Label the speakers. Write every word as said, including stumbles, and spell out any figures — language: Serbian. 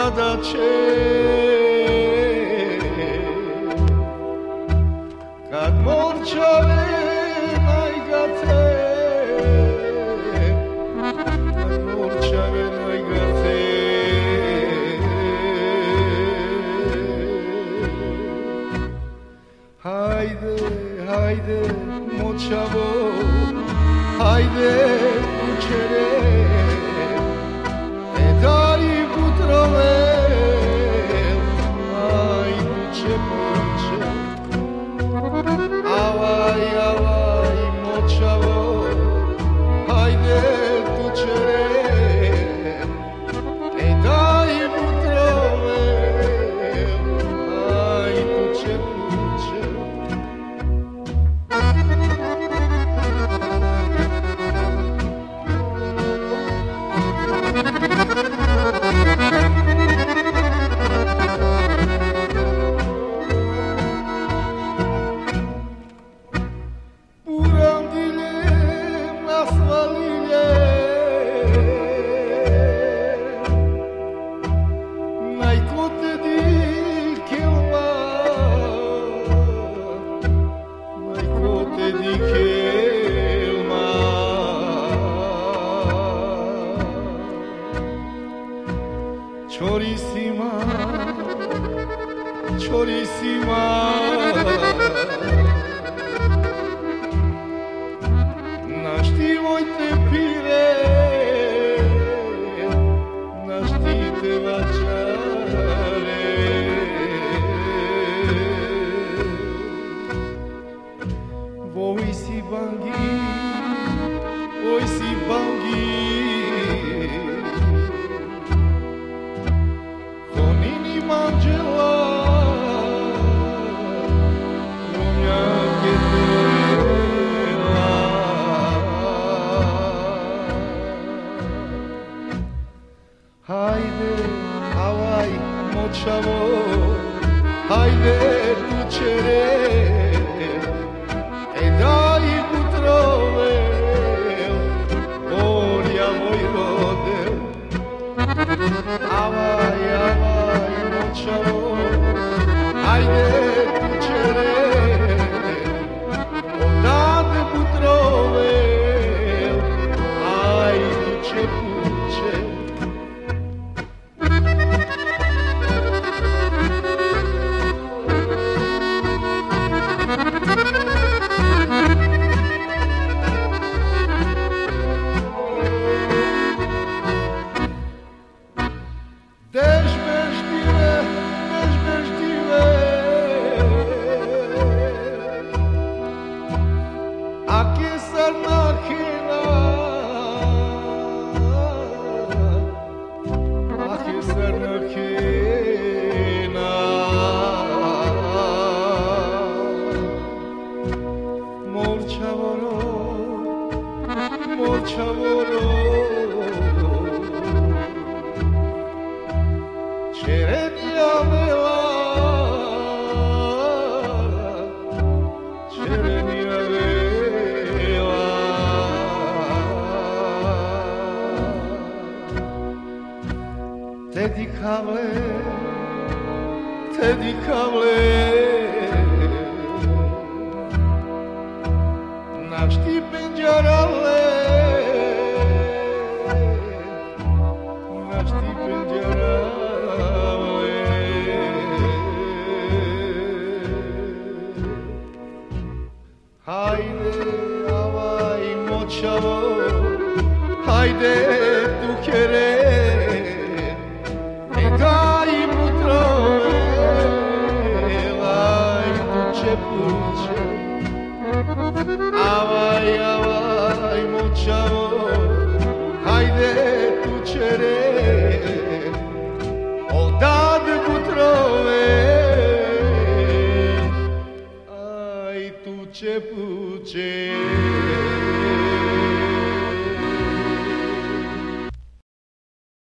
Speaker 1: zadaće. Kad morčave najgate, kad morčave najgate, hajde, hajde, močavo, hajde, kućere, e daj putrove, ajde, punče. Avaj, avaj, močavo, hajde, kućere, e daj putrove, ajde, punče. Chorissima, chorissima, naštivojte pire, naštite vačare. Voi si bangi, voi si bangi, Angela, lumea ghedela. Hajde, avaj, močavo, hajde, kućere, e daj putrove, Orja Vojvode. Avaj, avaj, močavo, hajde, kućere, odade putrove, ajde, puće. Dež beždive, dež beždive, ake sarnakina, ake sarnakina. Morčavoro, morčavoro, Čerenija vela, čerenija vela. Tedi kavle, tedi kavle, našti penđarale, našti penđarale. Hajde, avaj, močavo, hajde, tukere, e daj putrove, ajde, puće, puće.